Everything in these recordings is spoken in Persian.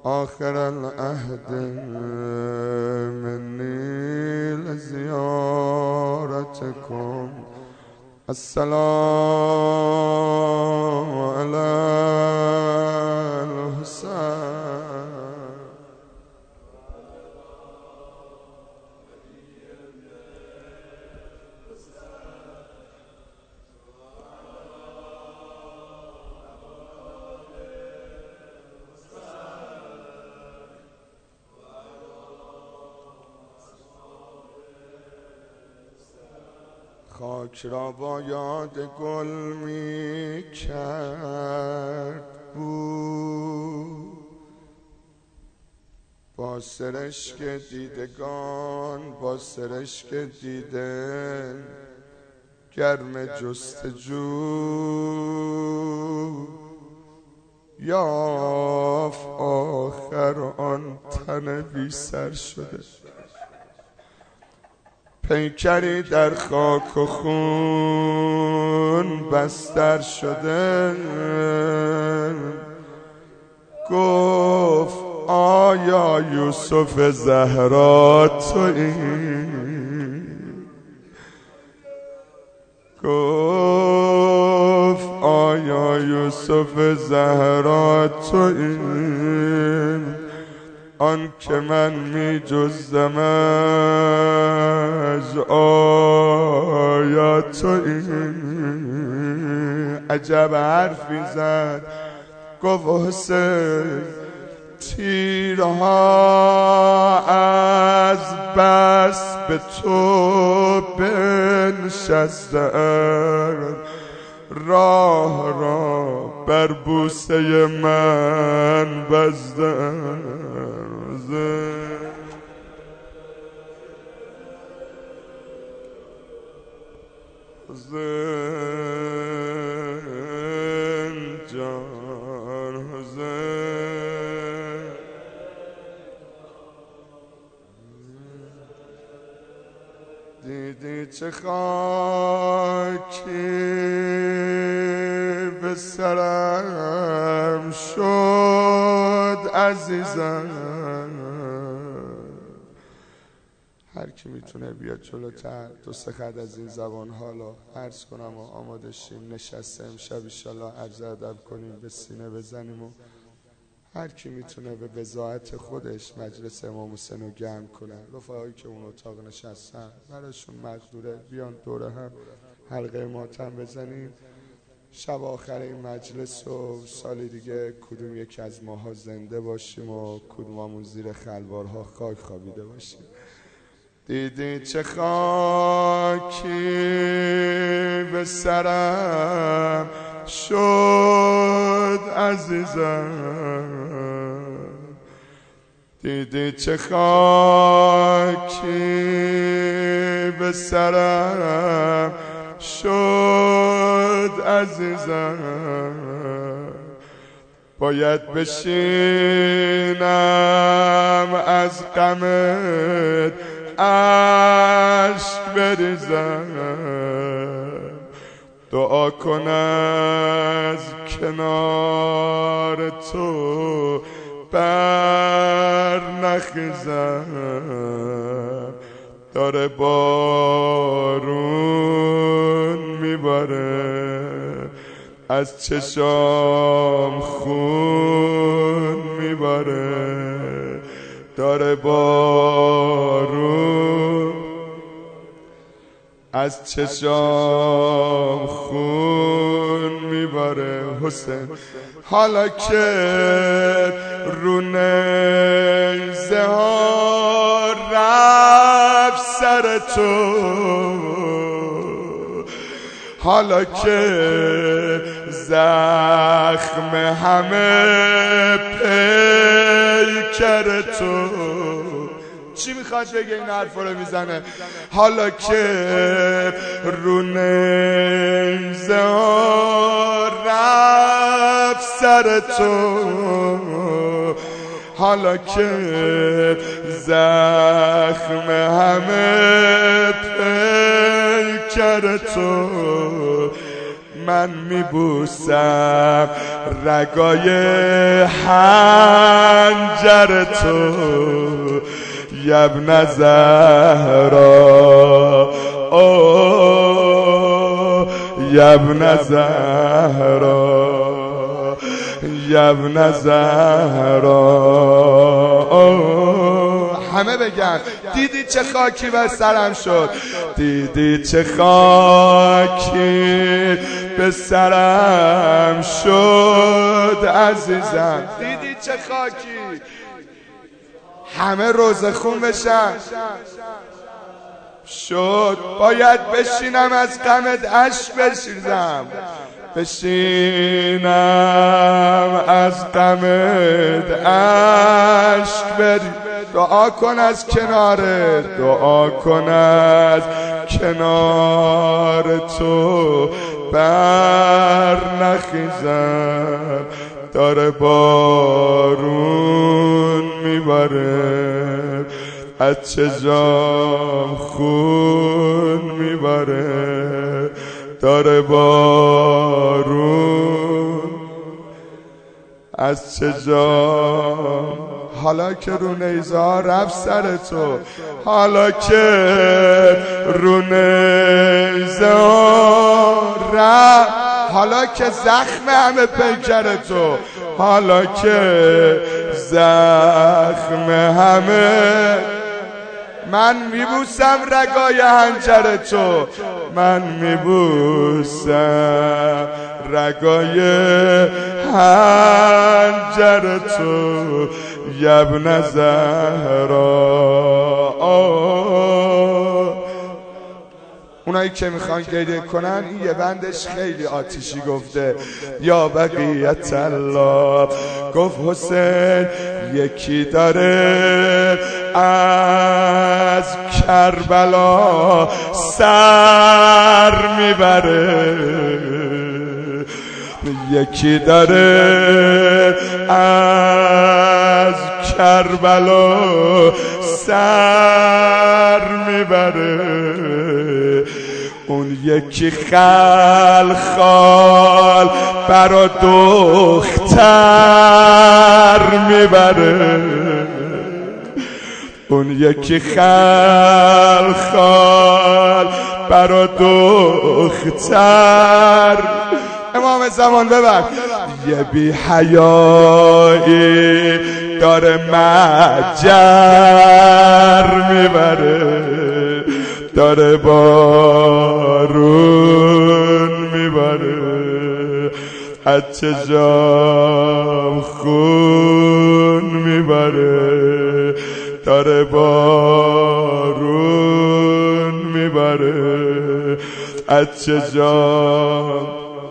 آخر العهد مني لزيارتكم. السلام على الحسين. خاک را با یاد گل می کرد بود، با سرشک دیدگان، با سرشک دیده گرم جستجو یافت آخر آن تن بی سر شده. پیکری در خاک و خون بستر شده. گفت آیا یوسف زهرا تویی؟ گفت آیا یوسف زهرا تویی؟ آن که من می جزم از آیات این. عجب حرفی زد. گفت حسین تیرها از بس به تو بنشستند، راه را بر بوسه من بستند. حسین جان حسین، دیدی چه خاکی به سرم شد عزیزم. هر کی میتونه بیاد جلوتر دو سه خط از این زبان حالا عرض کنم و آماده شیم. نشسته امشب انشالله عرض ادب کنیم، به سینه بزنیم و هر کی میتونه به بضاعت خودش مجلس امام حسین رو گرم کنه. رفقایی که اون اتاق نشستن براشون مقدوره بیان دور هم حلقه ماتم بزنیم. شب آخر این مجلس و سال دیگه کدوم یکی از ماها زنده باشیم و کدوممون زیر خلوارها خاک خوابیده باشیم. دیدی چه خاکی به سرم شد عزیزم. دیدی چه خاکی به سرم شد عزیزم. باید بشینم از غمت اشک بریزم، دعا کن از کنار تو بر نخیزم. داره بارون میباره از چشام خون میباره. داره بارون از چشام خون میباره. حسین حالا که رو نیزه ها رفت سر تو، حالا که زخم همه پیکر تو. چی میخواد بگه این حرفا رو میزنه؟ حالا که رو نیزه ها رفت سر تو، حالا که زخم همه پیکر تو، من میبوسم رگای هنجر تو ابن زهرا ابن زهرا ابن زهرا همه بگن دیدی چه خاکی بر سرم شد دیدی چه خاکی به سرم شد عزیزم دیدی چه خاکی همه روزه خون بشن شد باید بشینم از غمت اشک بریزم بشینم از غمت اشک بریزم دعا کن از کناره دعا کن از کنار تو بر نخیزم داره بارون میباره از چشام خون میباره داره بارون از چشام حالا که رو نیزه ها رفت سر تو حالا که رو نیزه ها رفت حالا که زخم همه پیکر تو حالا که زخم همه من میبوسم رگای هنجر تو من میبوسم رگای هنجر تو ابن زهرا اونایی که میخوان گریه کنن این یه بندش خیلی آتیشی گفته یا بقیت الله گفت حسین یکی داره از کربلا سر میبره یکی داره از کربلا سر میبره اون یکی خلخال برا دختر میبره اون یکی خلخال برا دختر امام زمان ببر یه بی حیایی داره مجر میبره داره بارون میبره از چشام خون میبره داره بارون میبره از چشام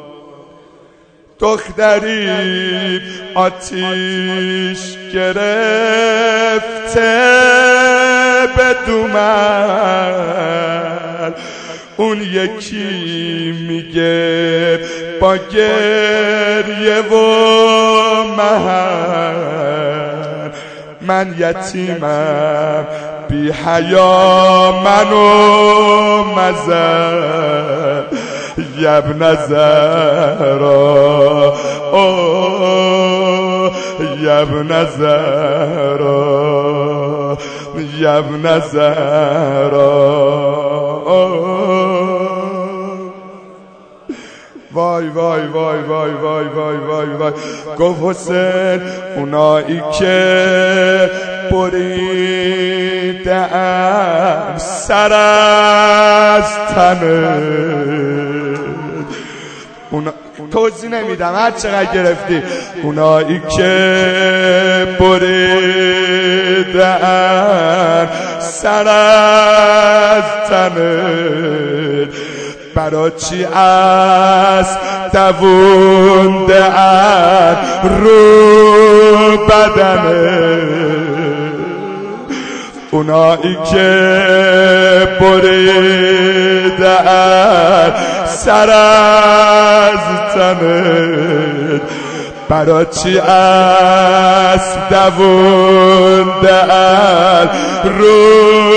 دختری آتیش گرفته به دومن اون یکی میگه با گریه و مهر من یتیمم بی حیا منو مزن ابن زهرا ابن زهرا ابن زهرا وای وای وای وای وای وای وای وای گفت حسین اونایی که بریدن سر از تنه توضیح نمیدم هر چقدر گرفتی اونایی که بریدن سر از تنه برا چی از دوونده رو بدنه اونایی که بریدن سر از تنه برا چی از دوونده رو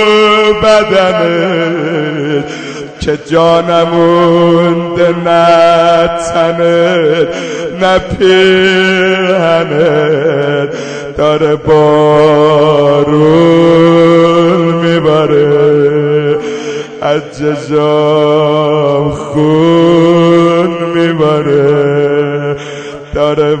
بدنه که جانمونده نه تنت نه پیرهنت داره بارون میباره، از چشام خون میباره، داره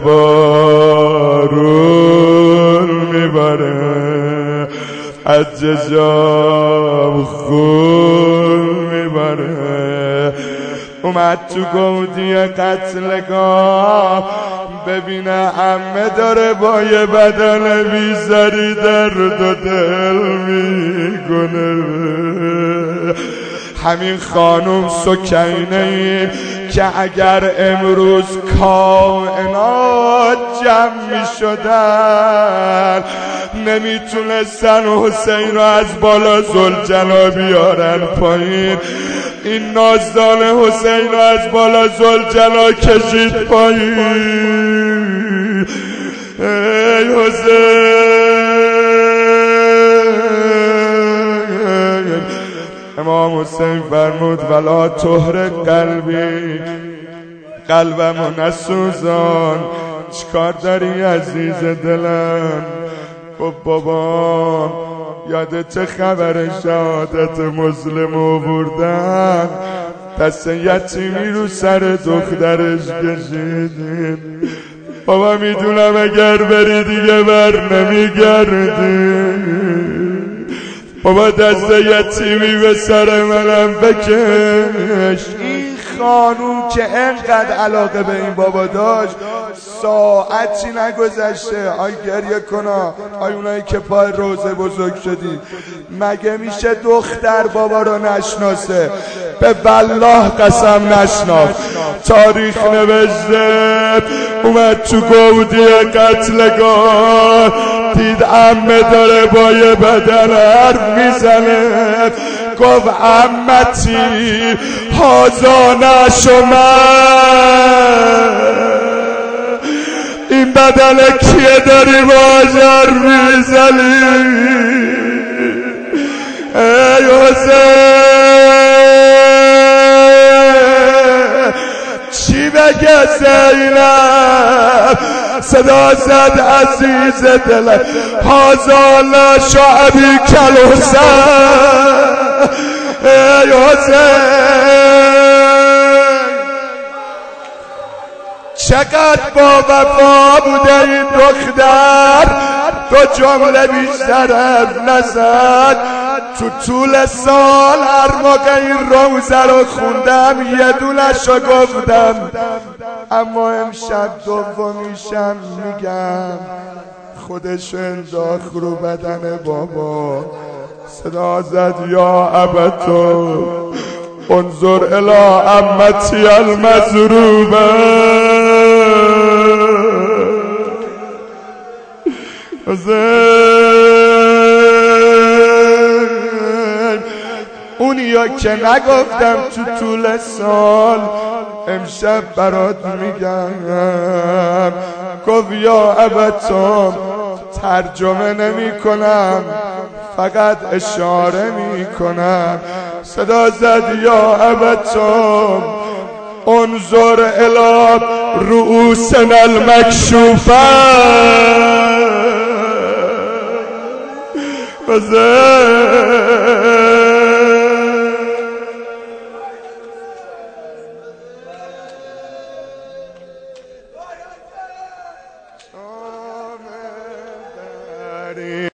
بارون میبره، از چشام خون میبره. اومد تو گودی قتلگاه ببینه عمه داره با یه بدن بیزاری درد و دل میکنه. همین خانم سکینه‌ای که اگر امروز کائنات جمع می شدن نمیتونستن حسین رو از بالا ذوالجلال بیارن پایین، این نازدان حسین رو از بالا ذوالجلال کشید پایین. ای حسین، امام حسین فرمود ولا تحرق قلبی، قلبمو نسوزان. چیکار داری عزیز دلم؟ خب بابا یادت خبر شهادت مسلم آوردن، دست یتیمی رو سر دخترش کشیدین. بابا میدونم اگر بری دیگه بر نمیگردی، بابا دست یتیمی به سر منم بکش. این خانوم که انقدر علاقه به این بابا داشت ساعتی نگذشته آی گریه کنا، آی اونایی که پای روزه بزرگ شدی، مگه میشه دختر بابا رو نشناسه؟ به والله قسم نشناخت. تاریخ نوشته اومد تو گودی قتلگاه دید عمه داره با یه بدن حرف میزنه، گفت عمتی هازا نشمن، این بدن کیه داری باش حرف میزنی؟ ای حسین چی بگه زینب؟ صدا زد عزیز دل هازا نشعبی کل حسین. ای حسین چقدر با وفا بوده این دختر، تو جمله بیشتر از نزد. تو طول سال هر موقع این روزه رو خوندم یه دونشو گفتم، اما امشب دومیشم میگم. خودشو انداخت رو بدن بابا، صدا زد یا ابتو انظر الی عمتی المضروبه. اونیا که نگفتم تو طول سال امشب برات میگم. گفت یا ابتم، ترجمه نمی کنم فقط اشاره می کنم. صدا زد یا ابتم انظر الی رؤوسنا المکشوفه.